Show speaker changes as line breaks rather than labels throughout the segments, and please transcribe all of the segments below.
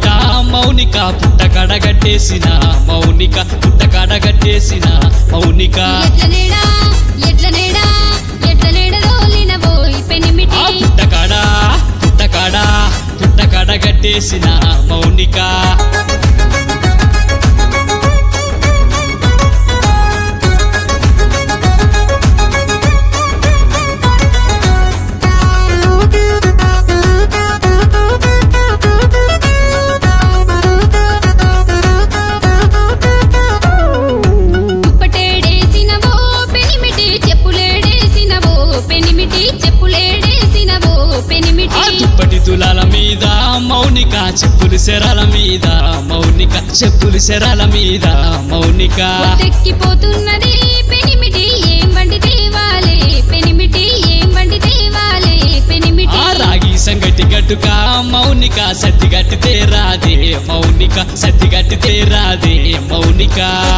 పుట్ట మౌనిక పుట్ట కడగట్టేసిన మౌనిక పుట్ట కడగట్టేసిన మౌనిక
ఎట్ల నేడ రోలినవోయ్ పెనిమిటి
పుట్ట కడగట్టేసిన మౌనిక దుప్పటి తులాల మీద మౌనిక చెప్పులు శరాల మీద మౌనిక చెప్పులు శరాల మీద మౌనిక
తెక్కిపోతున్నది పెనిమిటి ఏం వండి తేవాలే పెనిమిటి ఏం వండి తేవాలే పెనిమిటి
రాగి సంగటి గట్టుక మౌనిక సత్తి గట్టితే రాదే మౌనిక సత్తి గట్టితే రాదే మౌనిక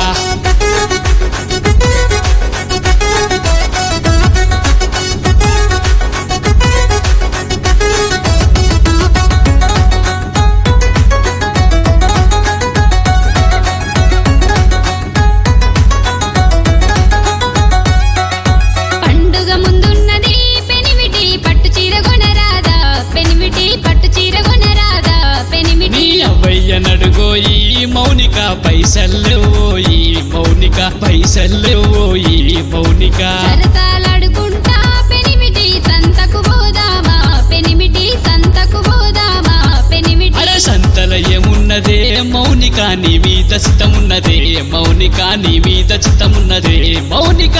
నడుగోయి మౌనిక పైసల్లేవోయి మౌనిక పైసల్లేవోయి మౌనిక
సరసాలాడుకుంటా పెనిమిటి సంతకు పోదామా పెనిమిటి సంతకు పోదామా పెనిమిటి
అరే సంతల ఏమున్నదే మౌనిక నీ మీద చిత్తమున్నదే మౌనిక నీ మీద చిత్తమున్నదే మౌనిక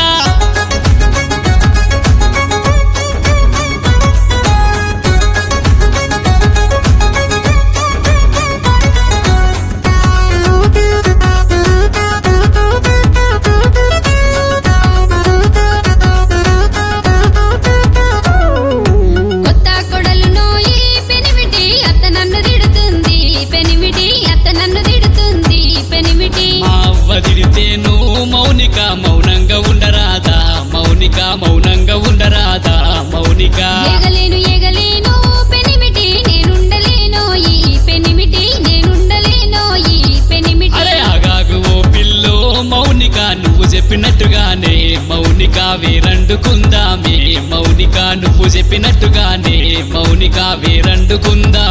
తిడితేను మౌనిక మౌనంగా ఉండరాదా మౌనిక మౌనంగా ఉండరాదా మౌనిక
ఎగలేను పెనిమిటి నేనుండలేను ఈ పెనిమిటి నేనుండలేను ఈ పెనిమిటి
అరే ఆగాగు ఓ పిల్లో మౌనిక నువ్వు చెప్పినట్టుగానే మౌనిక వేరండుకుందామే మౌనిక నువ్వు చెప్పినట్టుగానే మౌనిక వేరండుకుందా